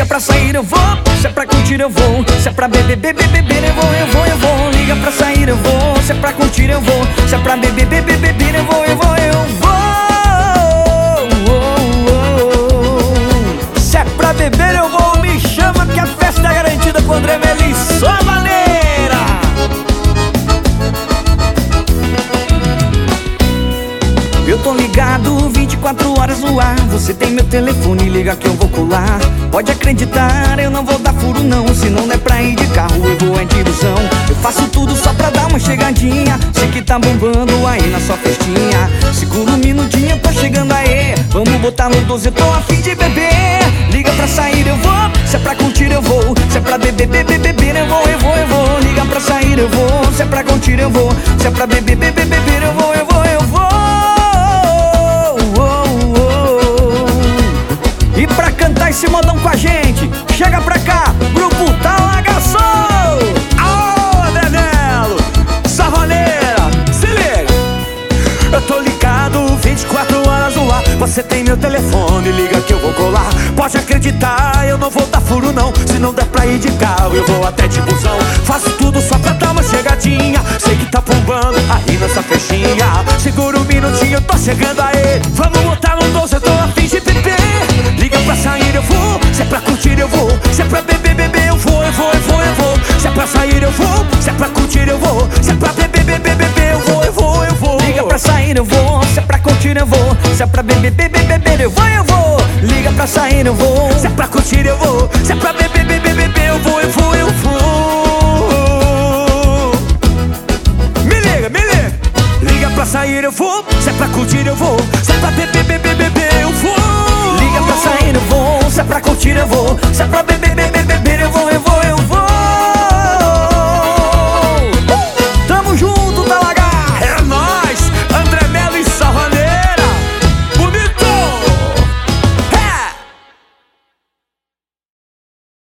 pra sair eu vou, se é pra curtir eu vou, se é pra beber, beber, beber eu vou, eu vou, eu vou. Liga pra sair eu vou, se é pra curtir eu vou, se é pra beber, beber, beber eu vou, eu vou, eu vou. Se é pra beber eu vou, me chama que a festa é garantida com André Melis, só maneira. Eu tô ligado 24 horas no ar. Você tem meu telefone, liga que eu vou colar. Pode acreditar, eu não vou dar furo não. Se não é pra ir de carro, eu vou é de ilusão. Eu faço tudo só pra dar uma chegadinha. Sei que tá bombando aí na sua festinha. Segura um minutinho, eu tô chegando aí. Vamos botar no 12, eu tô a fim de beber. Liga pra sair eu vou, se é pra curtir eu vou, se é pra beber, beber, beber eu vou, eu vou, eu vou. Liga pra sair eu vou, se é pra curtir eu vou, se é pra beber, beber, beber eu vou, eu vou, eu vou. E pra cantar esse modão com a gente, chega pra cá, Grupo Talagaçou. Aô, Nenelo, Savoneira, se liga. Eu tô ligado 24 horas no ar. Você tem meu telefone, liga que eu vou colar. Pode acreditar, eu não vou dar furo não. Se não der pra ir de carro, eu vou até de busão. Faço tudo só pra dar uma chegadinha. Sei que tá bombando aí nessa festinha. Segura um minutinho, eu tô chegando aí. Vamos botar no 12, eu tô a fim de beber. Liga pra sair eu vou, se é pra curtir eu vou, se é pra beber, beber eu vou, eu vou, eu vou, eu vou. Se é pra sair eu vou, se é pra curtir eu vou, se é pra beber, beber, beber eu vou, eu vou, eu vou. Liga pra sair eu vou, se é pra curtir eu vou, se é pra beber, beber, beber eu vou, eu vou. Liga pra sair eu vou, se é pra curtir eu vou, se é pra beber, beber, beber eu vou, eu vou, eu vou. Me liga, me liga. Liga pra sair eu vou, se é pra curtir eu vou, se é